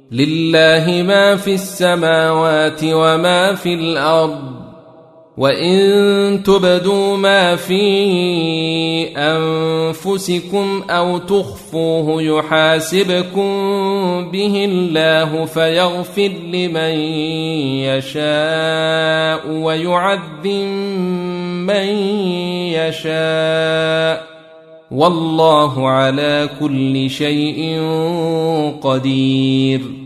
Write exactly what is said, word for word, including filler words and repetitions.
لله ما في السماوات وما في الأرض وإن تبدوا ما في أنفسكم أو تخفوه يحاسبكم به الله فيغفر لمن يشاء ويعذب من يشاء والله على كل شيء قدير.